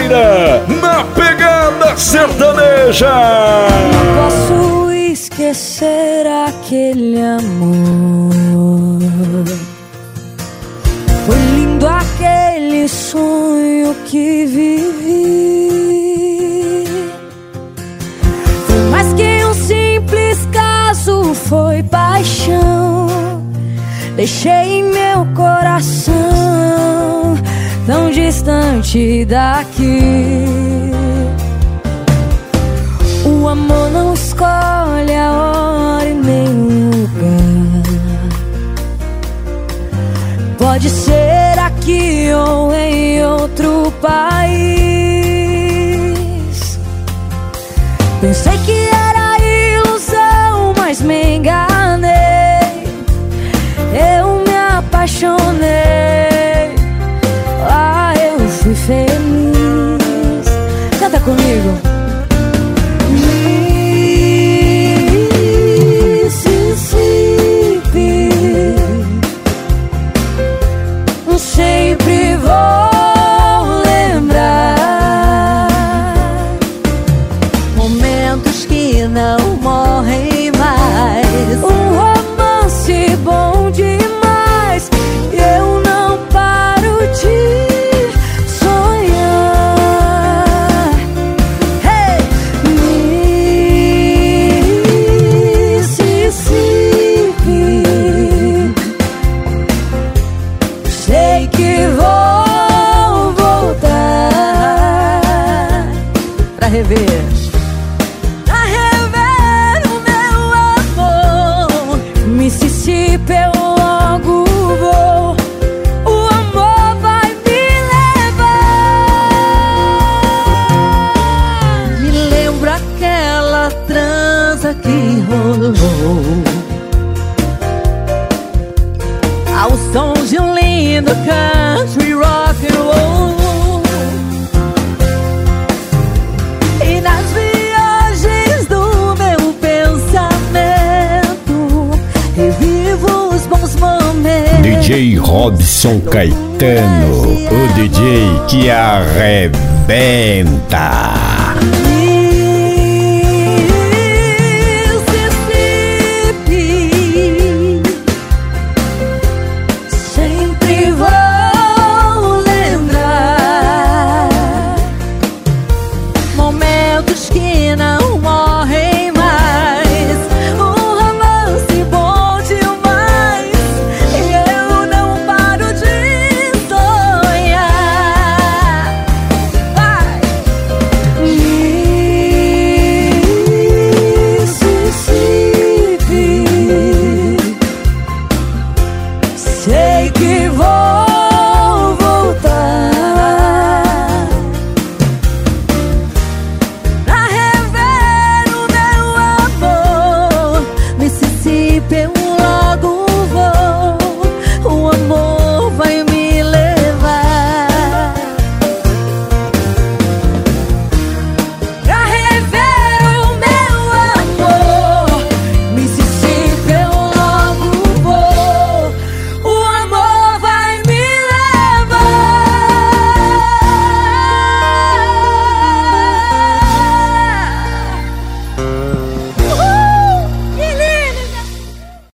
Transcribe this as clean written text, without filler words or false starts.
Oliveira, na Pegada Sertaneja. Não posso esquecer aquele amor. Foi lindo aquele sonho que vivi. Foi mais que um simples caso, foi paixão. Deixei em meu coração, tão distante daqui. O amor não escolhe a hora e nem o lugar. Pode ser aqui ou em outro país. Pensei que era ilusão, mas me enganei. Eu me apaixonei. Ah, eu fui feliz. Canta comigo. Mississippi, sempre vou lembrar momentos que não morrem mais. Um romance bom demais, eu não paro de sonhar. Hey! Mississippi, sei que vou voltar pra rever. Mississippi, eu logo vou. O amor vai me levar. Me lembro aquela transa que rolou ao som de um lindo country rock and roll. E nas viagens do meu pensamento revivo os bons momentos. DJ Robson Caetano, o DJ que arrebenta.